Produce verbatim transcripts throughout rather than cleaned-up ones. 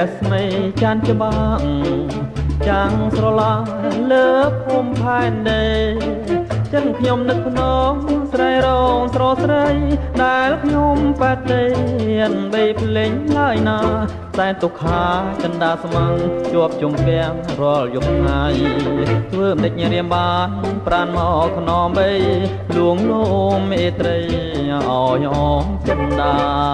ស្មីចានច្បាំងចាំងស្រឡាលើភូមិផែនដីចឹងខ្ញុំនឹកភ្នំស្រីរងស្រស្រីដែលខ្ញុំបាត់ទេបីភ្លេងឡើយណាតែទុកខាចិន្តាស្មាំងជាប់ជុំពាំងរាល់យប់ថ្ងៃធ្វើមិនដេចរៀមបានប្រានមកខ្នំបីលួងលោមអេត្រីអោយអងចិន្តា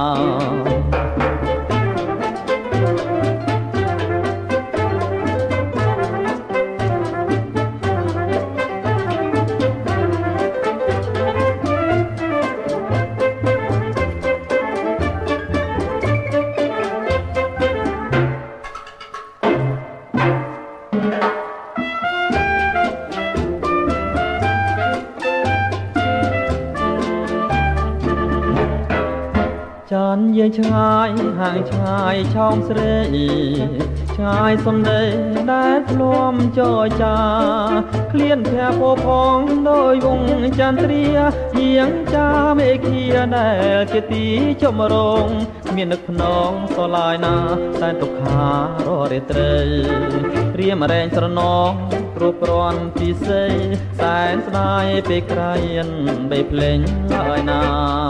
ចានយាយឆ្ងាយហាងឆ្ងាយឆោមស្រីឆ្ងាយសំដីដែលធ្លាប់ចរចាក្លៀនភ័ក្រពោផងដោយវងចន្ទ្រាយាងចាមេឃាដែលជាទីចមរងមាននឹកភ្នងសឡាយណាតែទុកខាររាត្រីរៀមរែងស្រណងព្រោះប្រន់ពិសេសសែនស្ដាយពេលក្រៃបីភ្លេងឡើយណា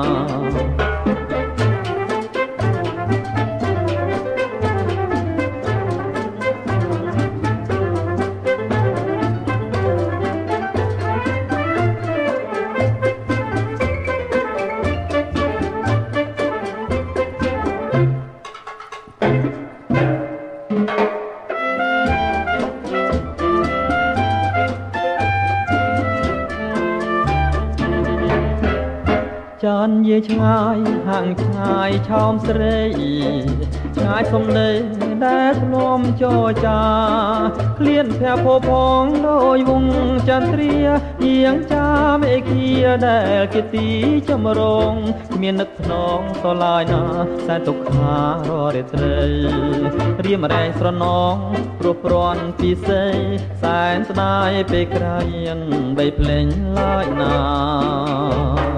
ចានយាយឆ្ងាយហាងឆ្ងាយឆោមស្រីឆ្ងាយសំដីដែលធ្លាប់ចរចាក្លៀនភ័ក្រពោផងដោយវងចន្ទ្រាយាងចាមេឃាដែលជាទីចម្រងមាននឹកភ្នងសឡាយណាសែនទុកខាររាត្រីរៀមរែងស្រណងព្រោះប្រន់ពិសេសសែនស្ដាយពេលក្រៃបីភ្លេងឡើយណា